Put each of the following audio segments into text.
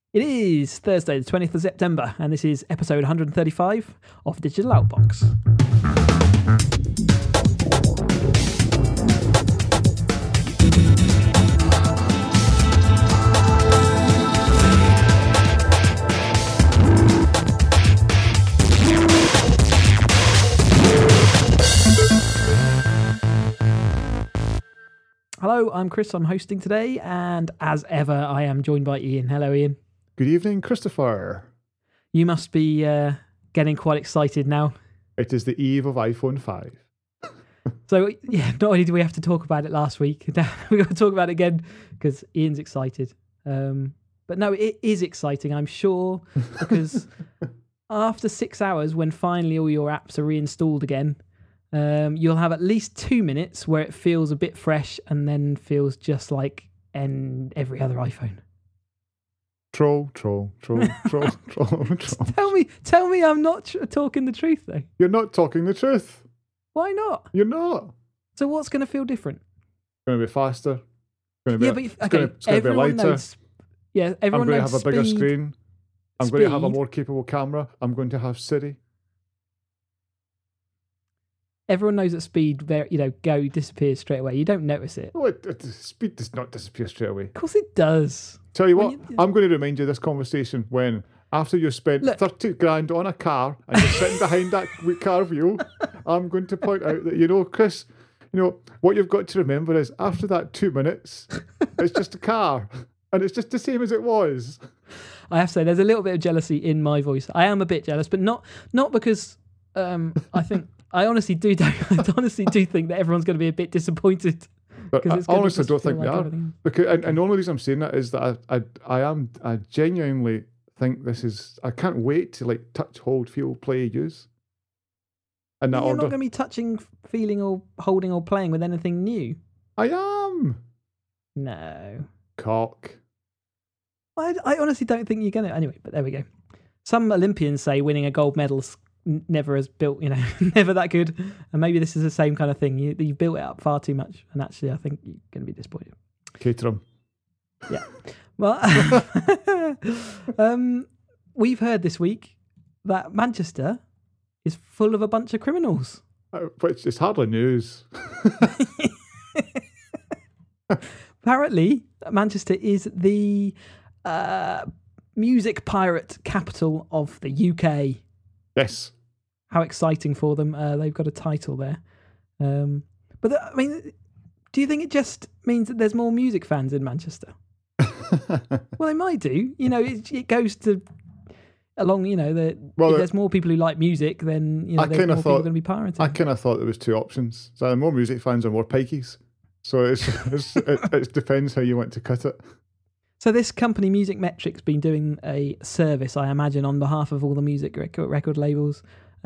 It is Thursday, the 20th of September, and this is episode 135 of Digital Outbox. Hello, I'm Chris. I'm hosting today, and as ever, I am joined by Ian. Hello, Ian. Good evening, Christopher. You must be getting quite excited now. It is the eve of iPhone 5. So, yeah, not only do we have to talk about it last week, we've got to talk about it again because Ian's excited. But no, it is exciting, I'm sure, because after 6 hours, when finally all your apps are reinstalled again, you'll have at least 2 minutes where it feels a bit fresh and then feels just like every other iPhone. Troll. Tell me I'm not talking the truth, though. You're not talking the truth. Why not? You're not. So what's going to feel different? It's going to be faster. It's going to be lighter. Knows, yeah, everyone I'm going knows to have a bigger screen. I'm speed. going to have a more capable camera. I'm going to have Siri. Everyone knows that speed, disappears straight away. You don't notice it. No, speed does not disappear straight away. Of course it does. Tell you what, I'm going to remind you of this conversation when, after you spent 30 grand on a car and you're sitting behind that car wheel, I'm going to point out that, Chris, what you've got to remember is after that 2 minutes, it's just a car and it's just the same as it was. I have to say, there's a little bit of jealousy in my voice. I am a bit jealous, but not because I think... I honestly do think that everyone's going to be a bit disappointed. But I honestly don't think we are. Because, and the only reason I'm saying that is that I genuinely think this is... I can't wait to touch, hold, feel, play, use. In that order. You're not going to be touching, feeling, or holding, or playing with anything new. I am. No. Cock. I honestly don't think you're going to. Anyway, but there we go. Some Olympians say winning a gold medal's never has built, never that good. And maybe this is the same kind of thing. You've built it up far too much. And actually, I think you're going to be disappointed. Caterham. Yeah. Well, we've heard this week that Manchester is full of a bunch of criminals. Which is hardly news. Apparently, Manchester is the music pirate capital of the UK. Yes. How exciting for them. They've got a title there. But do you think it just means that there's more music fans in Manchester? Well, they might do. It goes to along, if there's more people who like music, then, there's more people going to be pirating. I kind of thought there was two options. So more music fans or more pikeys. So it depends how you want to cut it. So this company, Music Metric's, been doing a service, I imagine, on behalf of all the music record labels,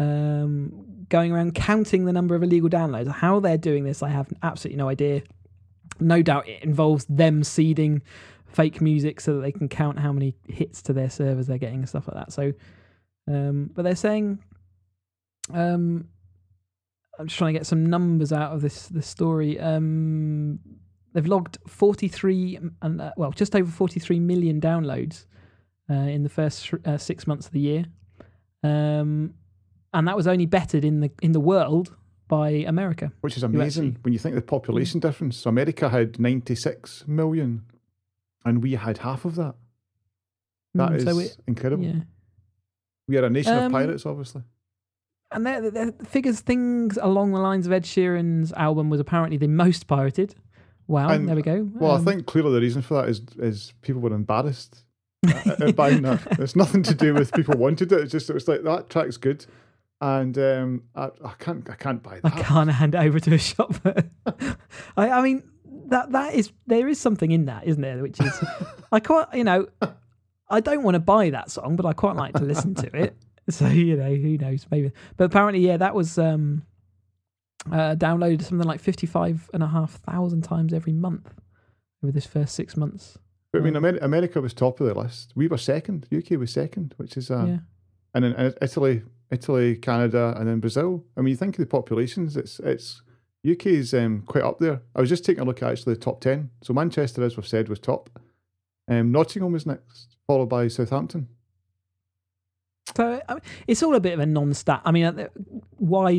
going around counting the number of illegal downloads. How they're doing this, I have absolutely no idea. No doubt it involves them seeding fake music so that they can count how many hits to their servers they're getting and stuff like that. So, but they're saying, I'm just trying to get some numbers out of this story. They've logged just over 43 million downloads in the first 6 months of the year, and that was only bettered in the world by America, which is amazing when you think of the population difference. So America had 96 million, and we had half of that. That is incredible. Yeah. We are a nation of pirates, obviously. And the figures, things along the lines of Ed Sheeran's album was apparently the most pirated. Wow, and, there we go. Well, I think clearly the reason for that is people were embarrassed at buying that. It's nothing to do with people wanted it. It was like, that track's good, and I can't buy that. I can't hand it over to a shop. I mean, there is something in that, isn't there? Which is, I don't want to buy that song, but I quite like to listen to it. So who knows, maybe. But apparently, that was. Downloaded something like 55,500 times every month over this first 6 months. But I mean, America was top of the list. We were second. UK was second, which is and then Italy, Canada, and then Brazil. I mean, you think of the populations. It's UK's quite up there. I was just taking a look at actually the top 10. So Manchester, as we've said, was top. Nottingham was next, followed by Southampton. So I mean, it's all a bit of a non-stat. I mean, why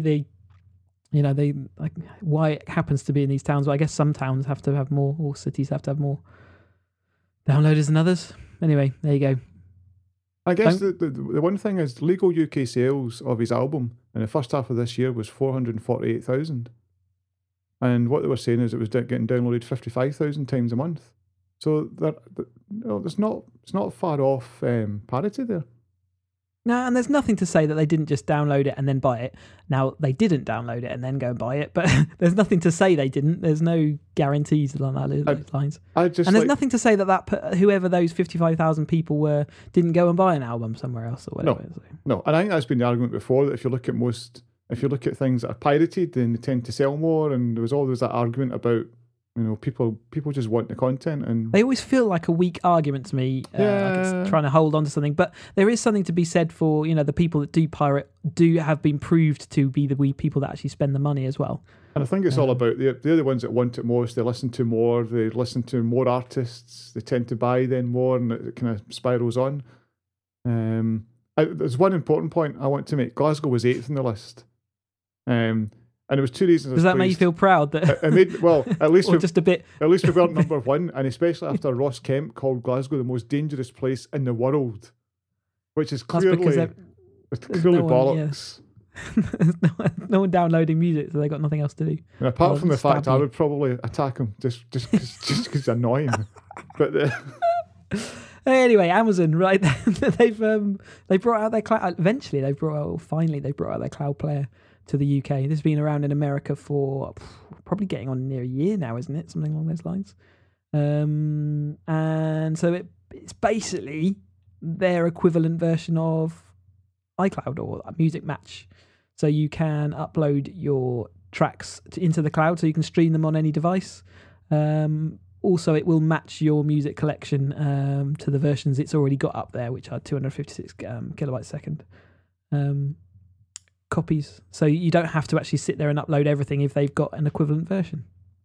why it happens to be in these towns. Well, I guess some towns have to have more, or cities have to have more downloaders than others. Anyway, there you go. I guess the one thing is legal UK sales of his album in the first half of this year was 448,000. And what they were saying is it was getting downloaded 55,000 times a month. So it's not far off parity there. No, and there's nothing to say that they didn't just download it and then buy it. Now, they didn't download it and then go and buy it, but there's nothing to say they didn't. There's no guarantees along those lines. And there's nothing to say that whoever those 55,000 people were didn't go and buy an album somewhere else or whatever. No, and I think that's been the argument before, that if you look at things that are pirated, then they tend to sell more, and there was always that argument about, people just want the content, and they always feel like a weak argument to me, like it's trying to hold on to something. But there is something to be said for, the people that do pirate do have been proved to be the people that actually spend the money as well. And I think it's all about they're the ones that want it most. They listen to more. They listen to more artists. They tend to buy then more, and it kind of spirals on. There's one important point I want to make. Glasgow was 8th on the list. And there was two reasons. Does that make you feel proud that? At least just a bit. At least we weren't number one, and especially after Ross Kemp called Glasgow the most dangerous place in the world, which is clearly bollocks. There's no one downloading music, so they got nothing else to do. And apart from the fact I would probably attack him just because it's annoying. But anyway, Amazon, right? They brought out their cloud. Eventually, they brought out their cloud player to the UK. This has been around in America for probably getting on near a year now, isn't it? Something along those lines. And so it's basically their equivalent version of iCloud or Music Match. So you can upload your tracks into the cloud, so you can stream them on any device. Also, it will match your music collection to the versions it's already got up there, which are 256 kilobytes a second. Copies, so you don't have to actually sit there and upload everything if they've got an equivalent version.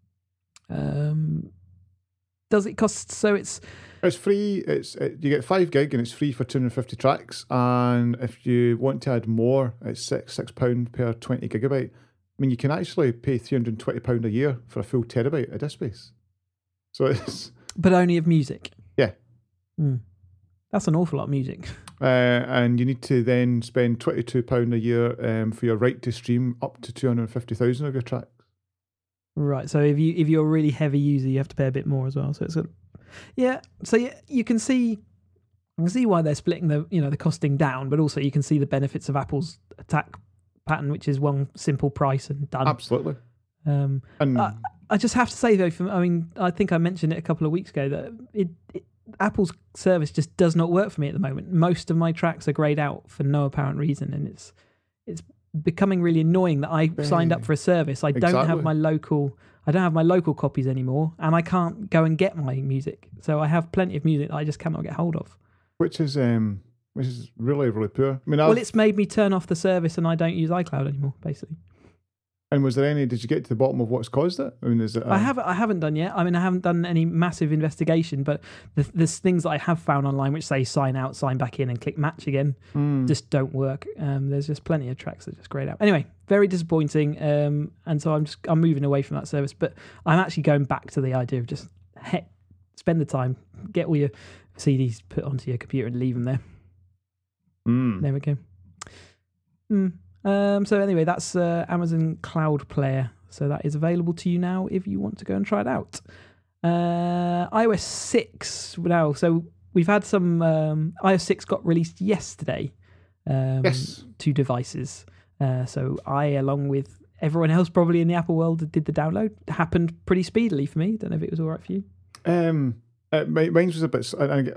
Does it cost? So it's free. You get 5 gig and it's free for 250 tracks. And if you want to add more, it's £6 per 20 gigabyte. I mean, you can actually pay £320 a year for a full terabyte of disk space. So it's but only of music. Yeah. That's an awful lot of music. And you need to then spend £22 a year for your right to stream up to 250,000 of your tracks. Right. So if you're a really heavy user, you have to pay a bit more as well. So it's So you can see why they're splitting the costing down, but also you can see the benefits of Apple's attack pattern, which is one simple price and done. Absolutely. And I just have to say though, I think I mentioned it a couple of weeks ago that Apple's service just does not work for me at the moment. Most of my tracks are grayed out for no apparent reason, and it's becoming really annoying that I signed up for a service. I don't have my local copies anymore, and I can't go and get my music. So I have plenty of music that I just cannot get hold of. Which is really, really poor. I mean, it's made me turn off the service, and I don't use iCloud anymore, basically. And did you get to the bottom of what's caused it? I mean, is it? I haven't done yet. I mean, I haven't done any massive investigation, but there's things that I have found online which say sign out, sign back in, and click match again. Just don't work. There's just plenty of tracks that just grayed out. Anyway, very disappointing. And so I'm moving away from that service, but I'm actually going back to the idea of just spend the time, get all your CDs put onto your computer and leave them there. There we go. So anyway, that's Amazon Cloud Player. So that is available to you now if you want to go and try it out. iOS 6 now. So we've had some iOS 6 got released yesterday to devices. So I, along with everyone else probably in the Apple world, did the download. It happened pretty speedily for me. Don't know if it was all right for you. Mine was a bit.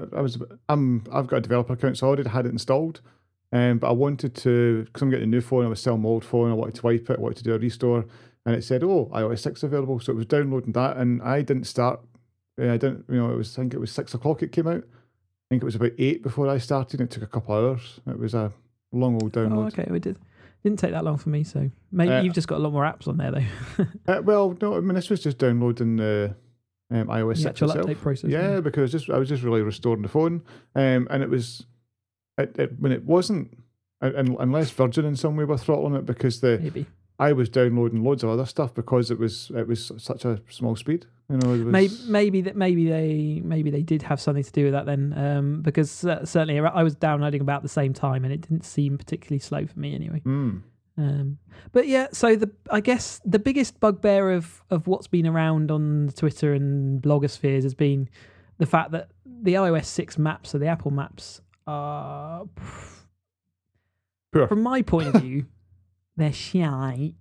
I've got a developer account, so I already had it installed. But I wanted to, because I'm getting a new phone, I was selling my old phone, I wanted to wipe it, I wanted to do a restore, and it said, iOS 6 available, so it was downloading that, and I didn't start, I think it was 6 o'clock it came out, I think it was about 8 before I started, and it took a couple of hours. It was a long old download. Okay, we didn't take that long for me, so maybe you've just got a lot more apps on there though. Well, no, I mean, this was just downloading the iOS The 6 actual itself. update process. Yeah, because I was just really restoring the phone, and it was when it wasn't, unless Virgin in some way were throttling it, because Maybe. I was downloading loads of other stuff because it was such a small speed. You know, it was, maybe they did have something to do with that then, because certainly I was downloading about the same time, and it didn't seem particularly slow for me anyway. But yeah, so I guess the biggest bugbear of what's been around on Twitter and blogospheres has been the fact that the iOS 6 maps, so the Apple maps, are, poor. from my point of view, they're shite.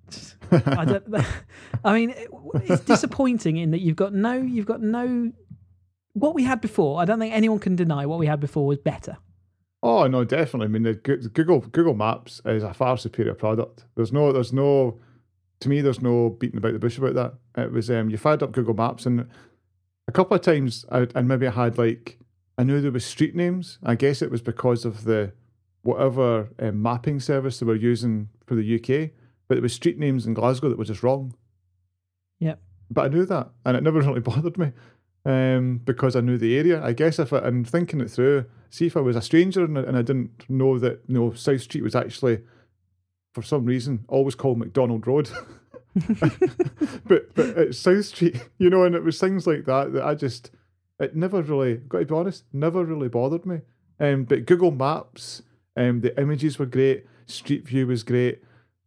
I mean, it's disappointing in that you've got no. What we had before, I don't think anyone can deny what we had before was better. Oh no, definitely. I mean, the Google Maps is a far superior product. There's no, to me, there's no beating about the bush about that. It was you fired up Google Maps, and a couple of times, I had I knew there was street names. I guess it was because of the whatever mapping service they were using for the UK, but it was street names in Glasgow that were just wrong. Yeah. But I knew that, and it never really bothered me. Because I knew the area. I guess I'm thinking it through, see if I was a stranger and I didn't know that South Street was actually, for some reason, always called McDonald Road. but it's South Street, and it was things like that it never really, got to be honest, never really bothered me. But Google Maps, the images were great, Street View was great.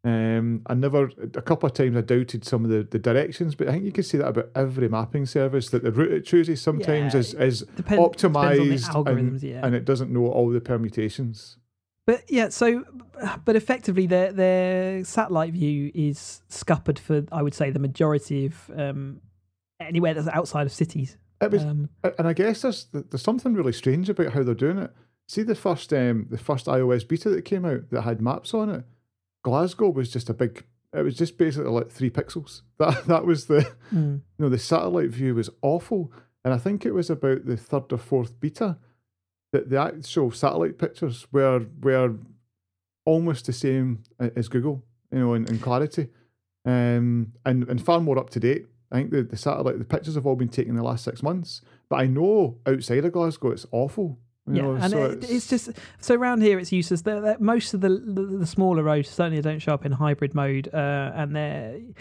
A couple of times I doubted some of the directions, but I think you can see that about every mapping service, that the route it chooses sometimes is optimized and it doesn't know all the permutations. But yeah, but effectively their satellite view is scuppered for, I would say, the majority of anywhere that's outside of cities. And I guess there's something really strange about how they're doing it. See the first iOS beta that came out that had maps on it. Glasgow was just it was just basically like 3 pixels. That was the satellite view was awful. And I think it was about the 3rd or 4th beta that the actual satellite pictures were almost the same as Google, in clarity, and far more up to date. I think the pictures have all been taken in the last 6 months, but I know outside of Glasgow it's awful. It's just so around here it's useless. Most of the smaller roads certainly don't show up in hybrid mode, and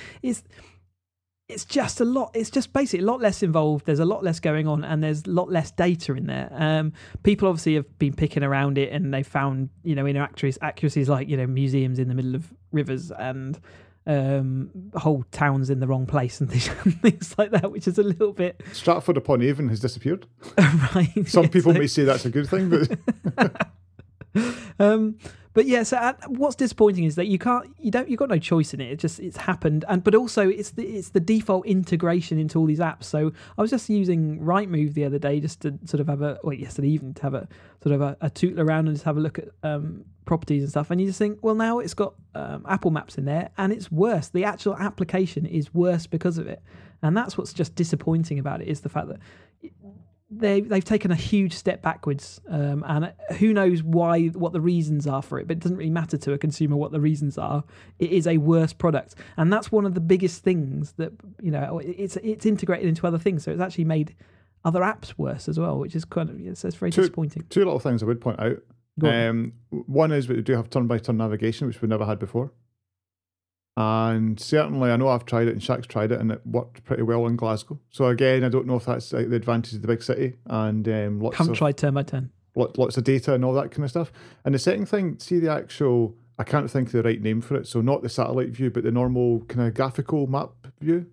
it's just a lot. It's just basically a lot less involved. There's a lot less going on, and there's a lot less data in there. People obviously have been picking around it, and they found inaccuracies like museums in the middle of rivers and whole towns in the wrong place and things like that, which is a little bit. Stratford upon Avon has disappeared. Right. Some people may say that's a good thing, but but yeah. So what's disappointing is that you've got no choice in it. It's happened, but also it's the default integration into all these apps. So I was just using Rightmove the other day just to sort of yesterday evening to have a sort of a tootle around and just have a look at properties and stuff, and you just think, well, now it's got Apple Maps in there, and it's worse. The actual application is worse because of it, and that's what's just disappointing about it, is the fact that they've taken a huge step backwards, and who knows what the reasons are for it, but it doesn't really matter to a consumer what the reasons are. It is a worse product, and that's one of the biggest things that it's integrated into other things, so it's actually made other apps worse as well, which is kind of it's very disappointing. Two little things I would point out. One is we do have turn-by-turn navigation, which we never had before. And certainly, I know I've tried it and Shaq's tried it, and it worked pretty well in Glasgow. So again, I don't know if that's the advantage of the big city and haven't tried turn-by-turn. Lots of data and all that kind of stuff. And the second thing, see the actual, I can't think of the right name for it, so not the satellite view, but the normal kind of graphical map view.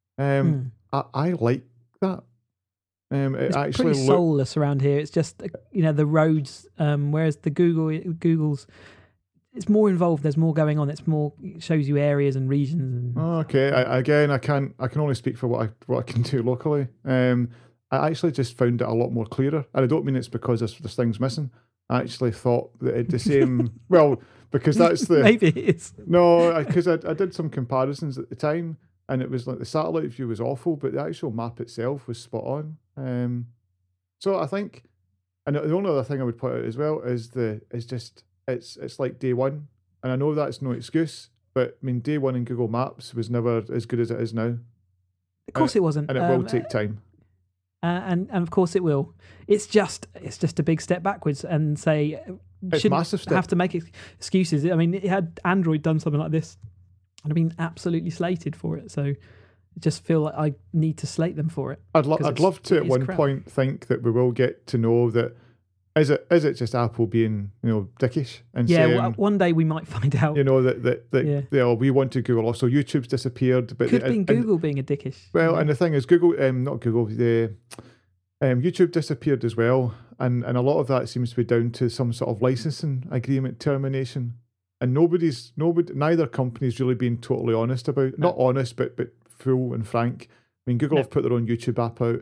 I like that. It's actually pretty soulless around here. It's just the roads, whereas the Google's it's more involved. There's more going on. It shows you areas and regions. Okay. I can only speak for what I can do locally. I actually just found it a lot more clearer, and I don't mean it's because there's things missing. I actually thought that it the same. Well, because that's the maybe it is. No, because I did some comparisons at the time, and it was like the satellite view was awful, but the actual map itself was spot on. So I think, and the only other thing I would point out as well is it's like day one, and I know that's no excuse, but I mean day one in Google Maps was never as good as it is now. Of course, it wasn't, and it will take time. and of course it will. It's just a big step backwards, and say It's massive step. have to make excuses. I mean, had Android done something like this, I'd have been absolutely slated for it. So I just feel like I need to slate them for it. I'd love to at one point think that we will get to know that. Is it just Apple being, dickish and saying, one day we might find out. That we want to Google. Also, YouTube's disappeared, but could be Google being a dickish. Well, and the thing is, not Google, YouTube disappeared as well, and a lot of that seems to be down to some sort of licensing agreement termination, and neither company's really been totally honest about it. Not honest, but full and frank. I mean, Google have put their own YouTube app out.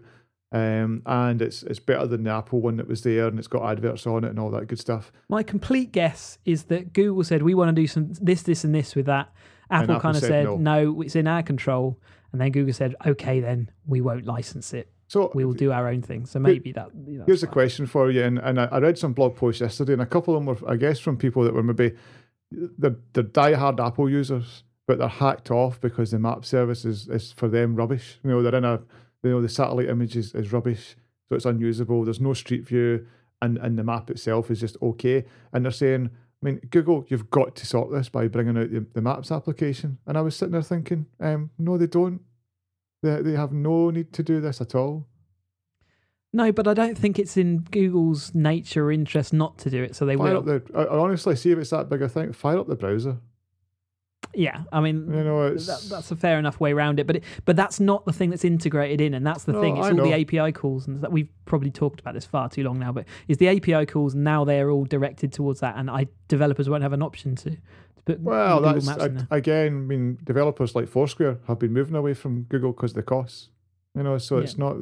And it's better than the Apple one that was there, and it's got adverts on it and all that good stuff. My complete guess is that Google said, we want to do some this, and this with that. Apple kind of said, no, it's in our control. And then Google said, okay, then we won't license it. So we will do our own thing. So maybe that. Here's a question for you. And I read some blog posts yesterday, and a couple of them were, I guess, from people that were maybe they're diehard Apple users, but they're hacked off because the map service is for them rubbish. They're in the satellite image is rubbish, so it's unusable. There's no Street View, and the map itself is just okay. And they're saying, I mean, Google, you've got to sort this by bringing out the Maps application. And I was sitting there thinking, no, they don't. They have no need to do this at all. No, but I don't think it's in Google's nature or interest not to do it, so they will. I honestly, see if it's that big a thing, fire up the browser. Yeah, I mean, that's a fair enough way around it, but that's not the thing that's integrated in, and that's the thing. It's all the API calls, and that we've probably talked about this far too long now. But it's the API calls, and now they're all directed towards that, and developers won't have an option to put Google Maps in there. Again, I mean, developers like Foursquare have been moving away from Google because of the costs. So it's not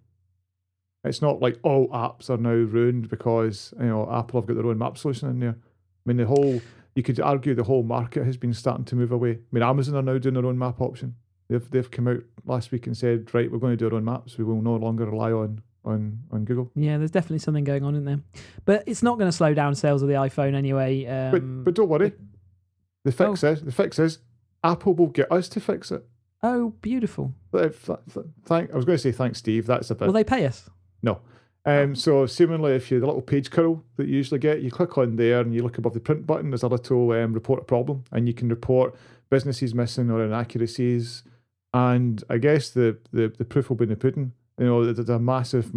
it's not like all apps are now ruined because Apple have got their own map solution in there. I mean, you could argue the whole market has been starting to move away. I mean, Amazon are now doing their own map option. They've come out last week and said, right, we're going to do our own maps. We will no longer rely on Google. Yeah, there's definitely something going on in there. But it's not going to slow down sales of the iPhone anyway. But don't worry. The fix is Apple will get us to fix it. Oh, beautiful. I was going to say thanks, Steve. That's a bit. Will they pay us? No. So seemingly, if you the little page curl that you usually get, you click on there and you look above the print button, there's a little report a problem, and you can report businesses missing or inaccuracies. And I guess the proof will be in the pudding. There's a massive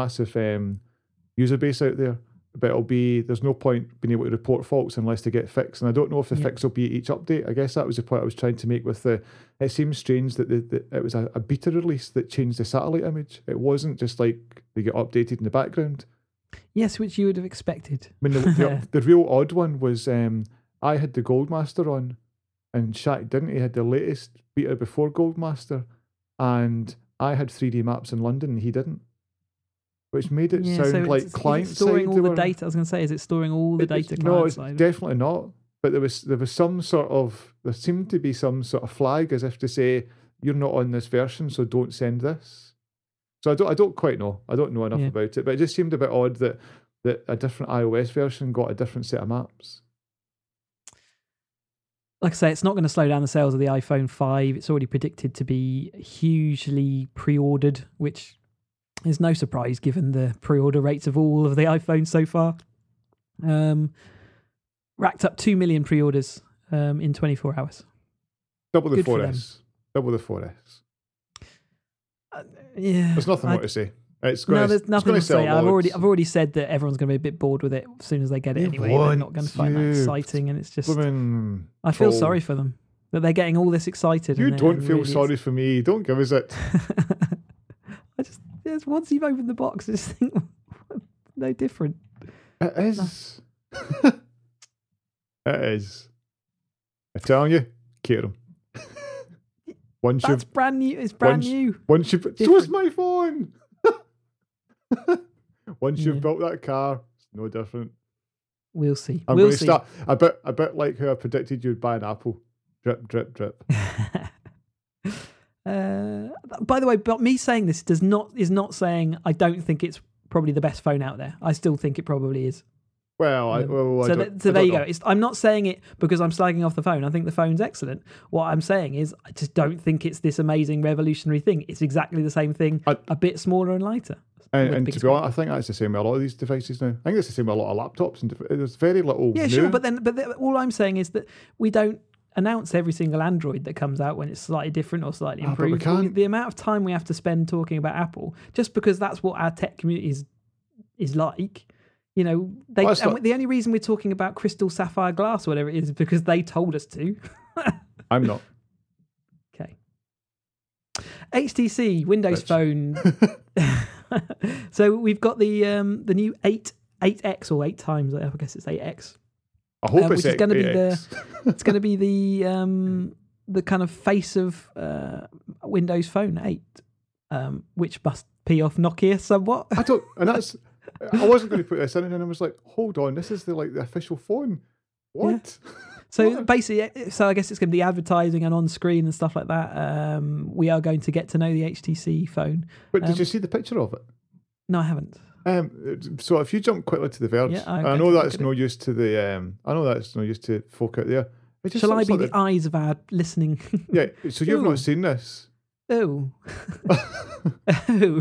user base out there, but there's no point being able to report faults unless they get fixed. And I don't know if the fix will be at each update. I guess that was the point I was trying to make with it seems strange that it was a beta release that changed the satellite image. It wasn't just like they get updated in the background. Yes, which you would have expected. I mean, the real odd one was I had the Goldmaster on, and Shaq didn't. He had the latest beta before Goldmaster, and I had 3D maps in London, and he didn't. Which made it sound like client side. Storing all the data. I was going to say, is it storing all the data client side? No, it's definitely not. But there was there seemed to be some sort of flag as if to say, you're not on this version, so don't send this. So I don't quite know. I don't know enough about it, but it just seemed a bit odd that a different iOS version got a different set of maps. Like I say, it's not going to slow down the sales of the iPhone 5. It's already predicted to be hugely pre-ordered, which is no surprise given the pre-order rates of all of the iPhones so far. Racked up 2 million pre-orders in 24 hours. Double the 4S. Double the 4S. Yeah. There's nothing more to say. There's nothing to say. I've already said that everyone's going to be a bit bored with it as soon as they get it anyway. They're not going to find that exciting, and it's just. I feel sorry for them that they're getting all this excited. You don't feel sorry for me. Don't give us it. Once you've opened the box, I just think no different. It is. It is. I'm telling you, Kieran. That's brand new. It's brand new. Once you, so is my phone. Once you've built that car, it's no different. We'll see. I'm going to start a bit like how I predicted you'd buy an Apple. Drip, drip, drip. By the way, but me saying this is not saying I don't think it's probably the best phone out there. I still think it probably is. Well, I So don't there you know. go. I'm not saying it because I'm slagging off the phone. I think the phone's excellent. What I'm saying is I just don't think it's this amazing revolutionary thing. It's exactly the same thing, a bit smaller and lighter. And to be honest, I think that's the same with a lot of these devices now. I think it's the same with a lot of laptops. And there's very little Yeah, new. sure. But all I'm saying is that we don't announce every single Android that comes out when it's slightly different or slightly improved. But we can't. The amount of time we have to spend talking about Apple, just because that's what our tech community is like. You know, the only reason we're talking about crystal sapphire glass or whatever it is because they told us to. I'm not. Okay. HTC Windows Phone. So we've got the new 8X or 8 times. I guess it's 8X. I hope it's going to be it's going to be the kind of face of Windows Phone 8, which must pee off Nokia somewhat. I wasn't going to put this in, and I was like, hold on, this is the official phone. What? Yeah. So basically, I guess it's going to be advertising and on screen and stuff like that. We are going to get to know the HTC phone. But did you see the picture of it? No, I haven't. So if you jump quickly to the Verge, I know that's no use to the. I know that's no use to folk out there. Shall I be the eyes of our listening? Yeah. So you've not seen this. Oh. Oh.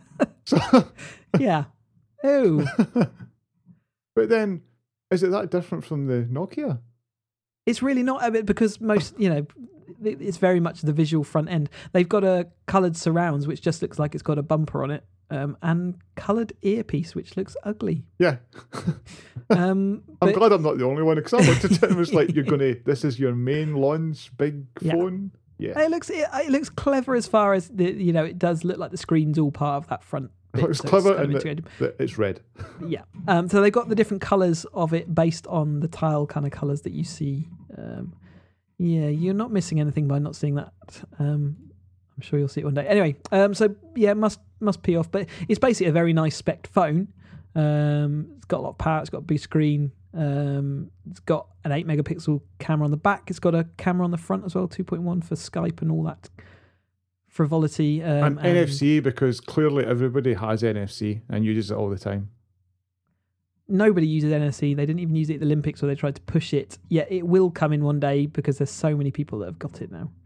Yeah. Oh. But then, is it that different from the Nokia? It's really not a bit because most, it's very much the visual front end. They've got a coloured surrounds, which just looks like it's got a bumper on it, and coloured earpiece, which looks ugly. Yeah. I'm glad I'm not the only one because I looked at it and was like, this is your main launch big phone. Yeah. It looks clever as far as it does look like the screen's all part of that front. It looks clever and it's red. Yeah. So they've got the different colours of it based on the tile kind of colours that you see. You're not missing anything by not seeing that. I'm sure you'll see it one day. Anyway, must pee off. But it's basically a very nice spec phone. It's got a lot of power. It's got a big screen. It's got an 8 megapixel camera on the back. It's got a camera on the front as well, 2.1 for Skype and all that frivolity. And NFC, because clearly everybody has NFC and uses it all the time. Nobody uses NFC. They didn't even use it at the Olympics where they tried to push it. Yeah, it will come in one day because there's so many people that have got it now.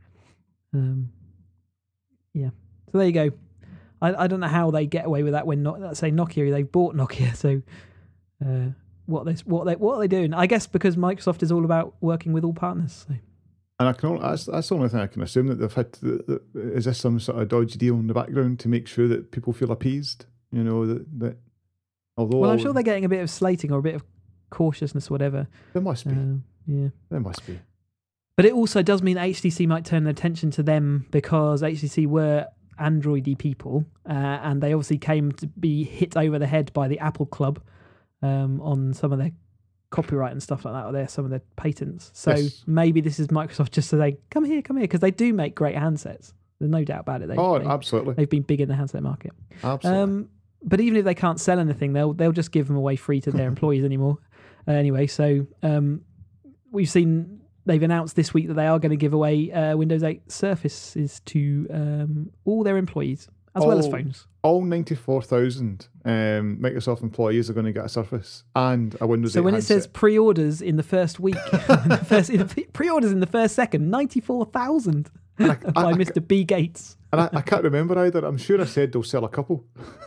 So there you go. I don't know how they get away with that when Nokia, they bought Nokia. So what are they doing? I guess because Microsoft is all about working with all partners. So. And that's the only thing I can assume that they've had. Is this some sort of dodgy deal in the background to make sure that people feel appeased? That although. Well, I'm sure they're getting a bit of slating or a bit of cautiousness, whatever. There must be. Yeah, there must be. But it also does mean that HTC might turn their attention to them because HTC were Androidy people, and they obviously came to be hit over the head by the Apple Club on some of their copyright and stuff like that, or some of their patents. So maybe this is Microsoft just saying, come here, because they do make great handsets. There's no doubt about it. Absolutely. They've been big in the handset market. Absolutely. But even if they can't sell anything, they'll just give them away free to their employees anymore. Anyway, so we've seen they've announced this week that they are going to give away Windows 8 Surfaces to all their employees, as well as phones. All 94,000 Microsoft employees are going to get a Surface and a Windows 8 So when handset. it says pre-orders in the first week, pre-orders in the first second, 94,000 by Mr. B. Gates. And I can't remember either. I'm sure I said they'll sell a couple.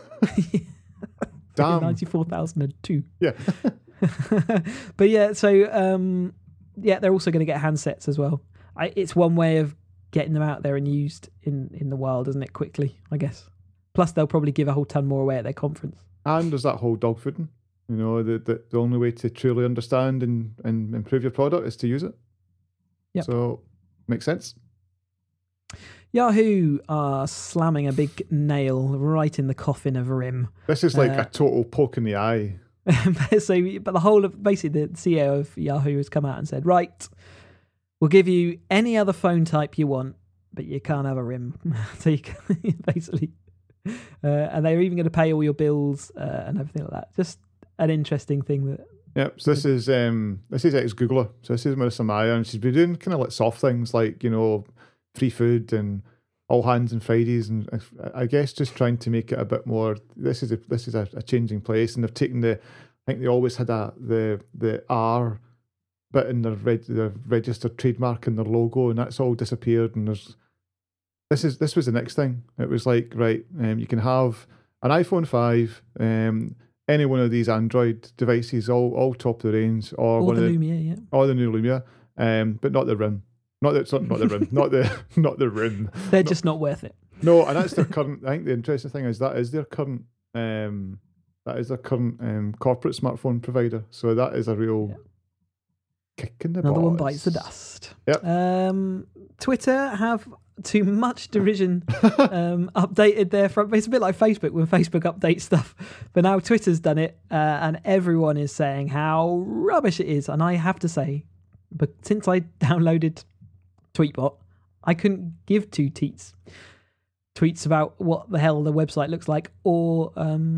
Damn. 94,002. Yeah. But yeah, so they're also going to get handsets as well. It's one way of getting them out there and used in the wild, isn't it, quickly, I guess. Plus, they'll probably give a whole ton more away at their conference. And there's that whole dog fooding. The only way to truly understand and improve your product is to use it. Yep. So, makes sense. Yahoo are slamming a big nail right in the coffin of RIM. This is like a total poke in the eye. But the whole of basically the CEO of Yahoo has come out and said, right, we'll give you any other phone type you want, but you can't have a RIM. So you can, basically, and they're even going to pay all your bills and everything like that. Just an interesting thing that. Yep. So this is ex-Googler. So this is Marissa Mayer, and she's been doing kind of like soft things like free food and all hands and Fridays, and I guess just trying to make it a bit more. This is a changing place, and they've taken the I think they always had the R bit in their registered trademark in their logo, and that's all disappeared. And this was the next thing. It was like, right, you can have an iPhone 5, any one of these Android devices, all top of the range, or the Lumia, yeah, or the new Lumia, but not the Rim. Not the Rim. Not the Rim. They're just not worth it. No, and that's their current. I think the interesting thing is that is their current. That is their current corporate smartphone provider. So that is a real kick in the Another balls. one bites the dust. Yep. Twitter have, to much derision, updated their front page. It's a bit like Facebook when Facebook updates stuff, but now Twitter's done it, and everyone is saying how rubbish it is. And I have to say, but since I downloaded Tweetbot, I couldn't give two tweets about what the hell the website looks like or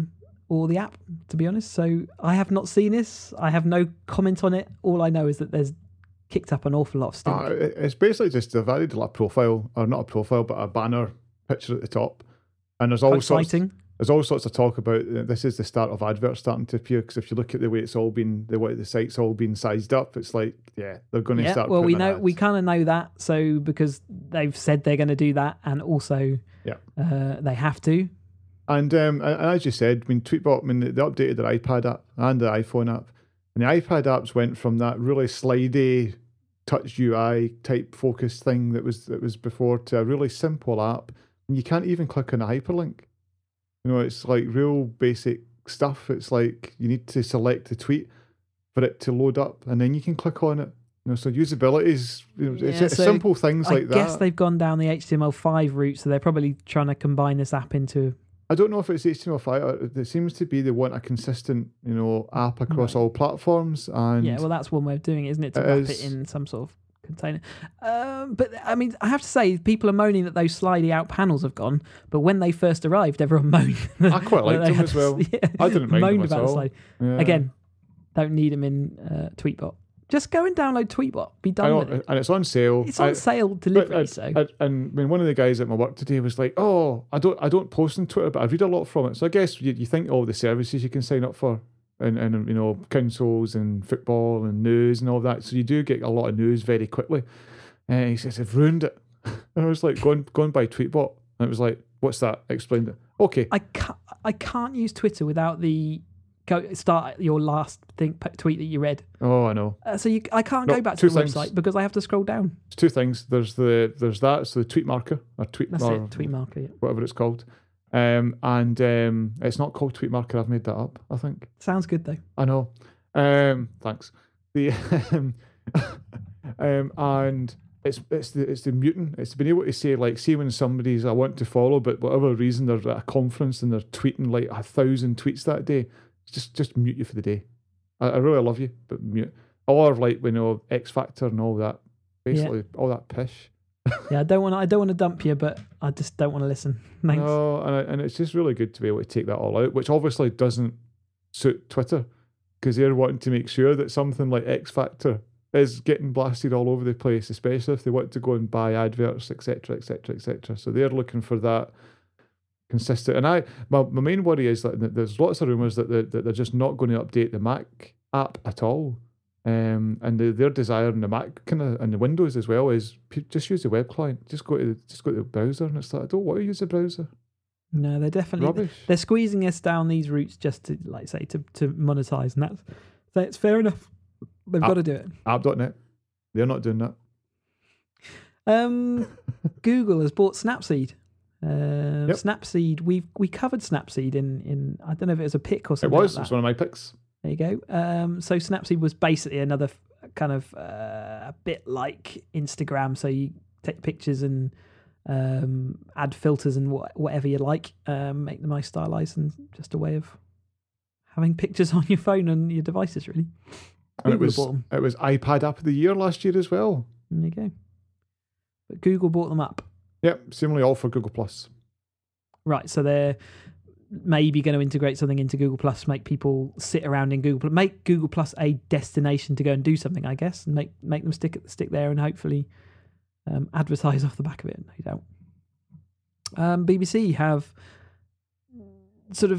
the app, to be honest. So I have not seen this. I have no comment on it. All I know is that there's kicked up an awful lot of stink. It's basically just they've added a profile, or not a profile, but a banner picture at the top. And there's all sorts of talk about this is the start of adverts starting to appear, because if you look at the way it's all been, the way the site's all been sized up, it's like, they're going to start. Well, we kind of know that, so because they've said they're going to do that, and also they have to. And as you said, Tweetbot, they updated their iPad app and the iPhone app, and the iPad apps went from that really slidey touch UI type focused thing that was before to a really simple app, and you can't even click on a hyperlink. It's like real basic stuff. It's like you need to select the tweet for it to load up, and then you can click on it. So usability is, it's simple things like that. I guess they've gone down the HTML5 route, so they're probably trying to combine this app into. I don't know if it's HTML5. It seems to be they want a consistent, app across all platforms. And well, that's one way of doing it, isn't it? To wrap it in some sort of container. But I have to say, people are moaning that those slidey out panels have gone. But when they first arrived, everyone moaned. I quite liked them as well. I didn't mind them at all. The slide. Yeah. Again, don't need them in Tweetbot. Just go and download Tweetbot. Be done with it. And it's on sale. It's on sale deliberately. And one of the guys at my work today was like, "Oh, I don't post on Twitter, but I read a lot from it." So I guess you think all the services you can sign up for, and councils and football and news and all that. So you do get a lot of news very quickly. And he says, "I've ruined it." And I was like, "Go and buy Tweetbot." And it was like, "What's that?" Explained it. Okay. I can't use Twitter without the. Start your last tweet that you read. Oh, I know. So I can't go back to the website because I have to scroll down. There's two things. There's that. So the tweet marker or tweet. That's it. Tweet marker. Yeah. Whatever it's called. And it's not called tweet marker. I've made that up, I think. Sounds good though. I know. Thanks. The and it's the muting. It's being able to say, like, see when somebody's I want to follow, but whatever reason they're at a conference and they're tweeting like 1,000 tweets that day. Just mute you for the day. I really love you, but mute. Or like X Factor and all that. Basically, all that pish. I don't want to dump you, but I just don't want to listen. Thanks. No, and it's just really good to be able to take that all out, which obviously doesn't suit Twitter, because they're wanting to make sure that something like X Factor is getting blasted all over the place, especially if they want to go and buy adverts, etc., etc., etc. So they're looking for that consistent. And my main worry is that there's lots of rumours that they're just not going to update the Mac app at all. And their desire in the Mac and the Windows as well is just use the web client. Just go to the browser, and it's like, I don't want to use the browser. No, they're definitely they're squeezing us down these routes just to, like, say, to monetize, and that's fair enough. They've got to do it. App.net, they're not doing that. Google has bought Snapseed. Yep. Snapseed, we covered Snapseed in I don't know if it was a pick or something. It was. Like It's one of my picks. There you go. So Snapseed was basically another kind of a bit like Instagram. So you take pictures and add filters and whatever you like, make them nice stylized, and just a way of having pictures on your phone and your devices, really. And it was iPad App of the Year last year as well. There you go. But Google bought them up. Yep, seemingly all for Google Plus. Right, so they're maybe going to integrate something into Google Plus, make people sit around in Google Plus, make Google Plus a destination to go and do something, I guess, and make them stick there and hopefully advertise off the back of it. No doubt. BBC have sort of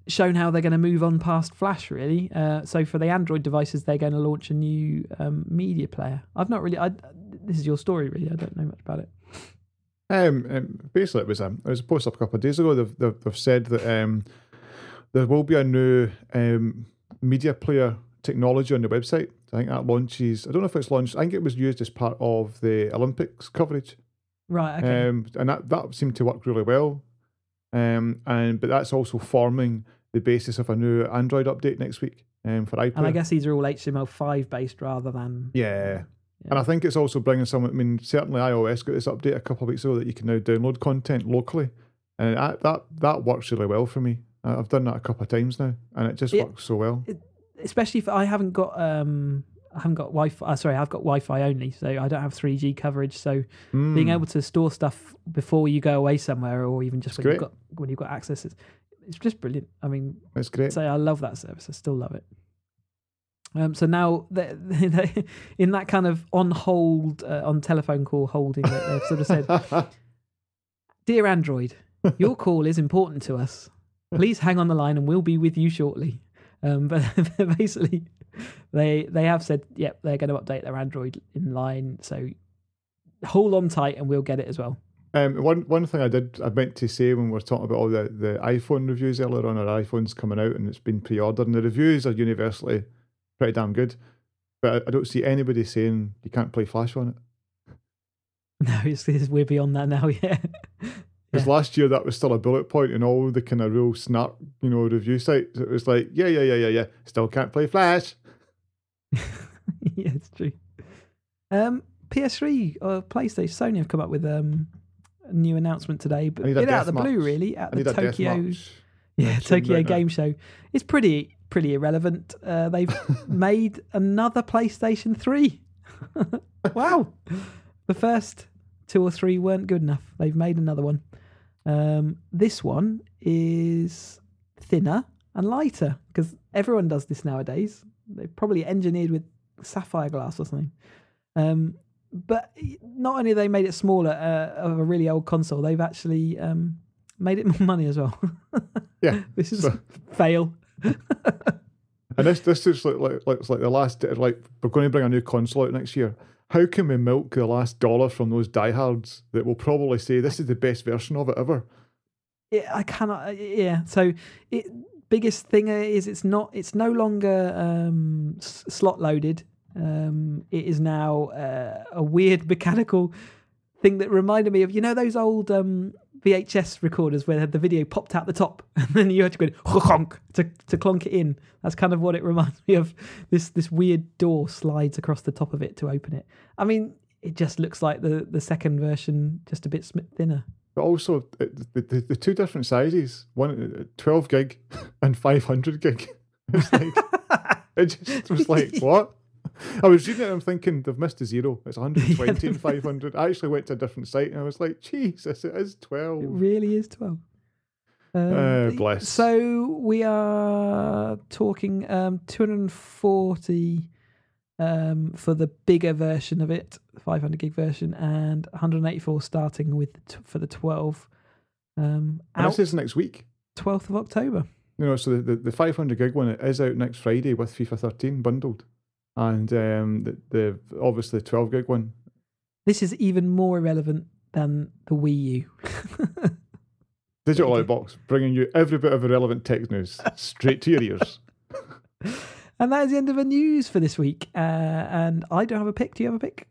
shown how they're going to move on past Flash, really. So for the Android devices, they're going to launch a new media player. This is your story, really. I don't know much about it. Basically, it was a post up a couple of days ago. They've said that there will be a new media player technology on the website. I think that launches. I don't know if it's launched. I think it was used as part of the Olympics coverage. Right. Okay. And that seemed to work really well. But that's also forming the basis of a new Android update next week for iPlayer. And I guess these are all HTML5 based rather than. Yeah. And I think it's also bringing some. I mean, certainly iOS got this update a couple of weeks ago that you can now download content locally, and that works really well for me. I've done that a couple of times now, and it just works so well. Especially if I haven't got Wi-Fi. Sorry, I've got Wi-Fi only, so I don't have 3G coverage. So being able to store stuff before you go away somewhere, or even just when you've got access, it's just brilliant. I mean, it's great. So I love that service. I still love it. So now they in that kind of on hold, on telephone call holding, they've sort of said, "Dear Android, your call is important to us. Please hang on the line and we'll be with you shortly." But basically, they have said, yep, they're going to update their Android in line. So hold on tight and we'll get it as well. One thing I meant to say when we were talking about all the iPhone reviews earlier on, our iPhone's coming out and it's been pre-ordered, and the reviews are universally pretty damn good. But I don't see anybody saying you can't play Flash on it. No, we're beyond that now, yeah. Because last year that was still a bullet point in all the kind of real snark, review sites. It was like, yeah, still can't play Flash. Yeah, it's true. PS3 or PlayStation, Sony have come up with a new announcement today, but out of the blue, really, at the Tokyo Game Show. It's pretty irrelevant. They've made another PlayStation 3. Wow. The first 2 or 3 weren't good enough. They've made another one. This one is thinner and lighter because everyone does this nowadays. They're probably engineered with sapphire glass or something. But not only have they made it smaller of a really old console, they've actually made it more money as well. Yeah. This is a fail. And this is like the last, like, we're going to bring a new console out next year. How can we milk the last dollar from those diehards that will probably say this is the best version of it ever? Yeah, I cannot. Yeah, so biggest thing is it's no longer slot loaded. It is now a weird mechanical thing that reminded me of those old VHS recorders where the video popped out the top and then you had to go honk to clonk it in. That's kind of what it reminds me of. This weird door slides across the top of it to open it. I mean, it just looks like the second version, just a bit thinner. But also the 2 different sizes, one 12 gig and 500 gig. It's like, it just was like, what? I was reading it and I'm thinking they've missed a zero. It's 120 and 500. I actually went to a different site and I was like, Jesus, it is 12. It really is 12. Bless. So we are talking 240 for the bigger version of it, 500 gig version, and 184 starting for the 12. This is next week. 12th of October. So the 500 gig one is out next Friday with FIFA 13 bundled. And the obviously 12 gig one. This is even more irrelevant than the Wii U. Digital Outbox, bringing you every bit of irrelevant tech news straight to your ears. And that is the end of the news for this week. And I don't have a pick. Do you have a pick?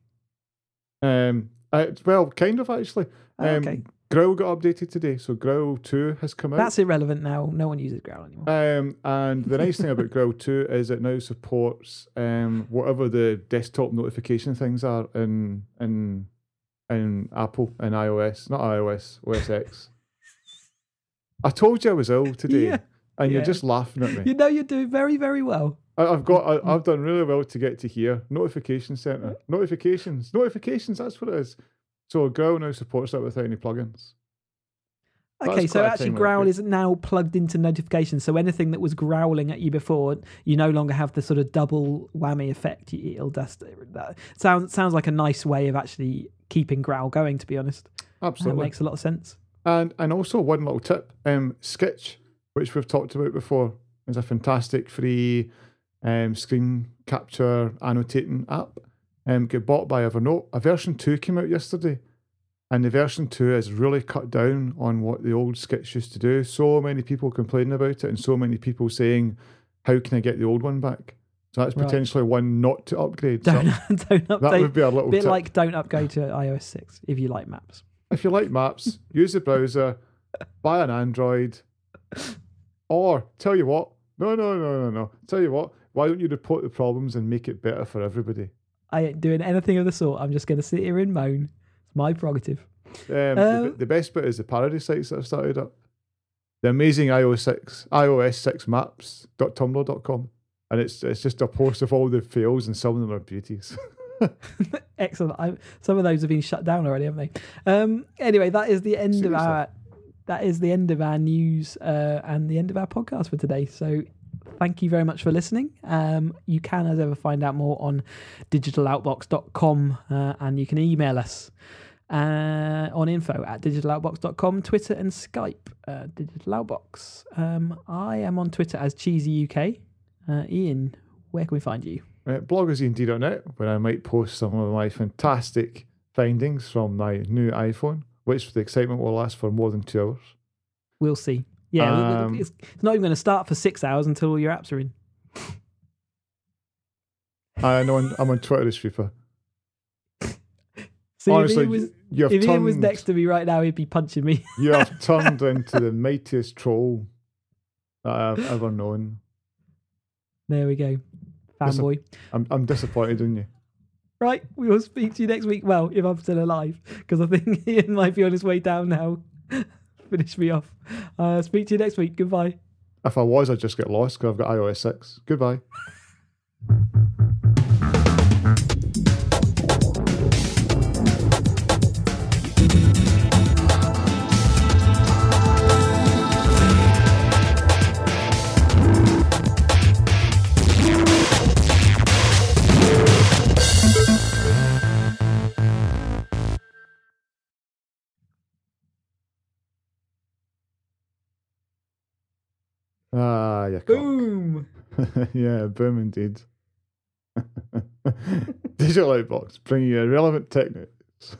Well, kind of actually. Okay. Growl got updated today, so Growl 2 has come out. That's irrelevant now. No one uses Growl anymore. And the nice thing about Growl 2 is it now supports whatever the desktop notification things are in Apple and iOS. Not iOS, OS X. I told you I was ill today, and you're just laughing at me. You're doing very, very well. I've done really well to get to here. Notification center. Notifications, that's what it is. So Growl now supports that without any plugins. Okay, so actually Growl is now plugged into notifications. So anything that was growling at you before, you no longer have the sort of double whammy effect. It'll just that sounds like a nice way of actually keeping Growl going, to be honest. Absolutely. That makes a lot of sense. And also one little tip, Skitch which we've talked about before, is a fantastic free screen capture annotating app. Got bought by Evernote. A version 2 came out yesterday, and the version 2 has really cut down on what the old Skitch used to do. So many people complaining about it, and so many people saying, how can I get the old one back? So that's potentially one not to upgrade. Don't update. That would be a little bit tip. like don't upgrade to iOS 6 if you like maps. If you like maps, use the browser, buy an Android, or tell you what, no. Tell you what, why don't you report the problems and make it better for everybody? I ain't doing anything of the sort. I'm just going to sit here and moan. It's my prerogative. The best bit is the parody sites that I've started up. The amazing iOS 6 maps.tumblr.com. And it's just a post of all the fails, and some of them are beauties. Excellent. Some of those have been shut down already, haven't they? Anyway, that is the end of our news and the end of our podcast for today. So thank you very much for listening. You can, as ever, find out more on digitaloutbox.com, and you can email us on info@digitaloutbox.com, Twitter and Skype, digitaloutbox. I am on Twitter as CheesyUK. Ian, where can we find you? Bloggerzindy.net, where I might post some of my fantastic findings from my new iPhone, which the excitement will last for more than 2 hours. We'll see. Yeah, it's not even going to start for 6 hours until all your apps are in. I know. I'm on Twitter as Reaper. See, honestly, if Ian was next to me right now, he'd be punching me. You have turned into the mightiest troll that I've ever known. There we go. Fanboy. I'm disappointed in you. Right, we will speak to you next week. Well, if I'm still alive, because I think Ian might be on his way down now. Finish me off. Speak to you next week. Goodbye. If I was, I'd just get lost because I've got iOS 6. Goodbye. Ah, yeah. Boom. Yeah, boom indeed. Digital Outbox, bringing you irrelevant tech news.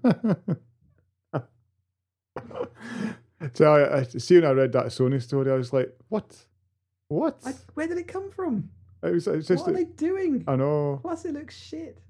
So I see when I read that Sony story, I was like, what? Where did it come from? It was just, what are they doing? I know. Plus, it looks shit.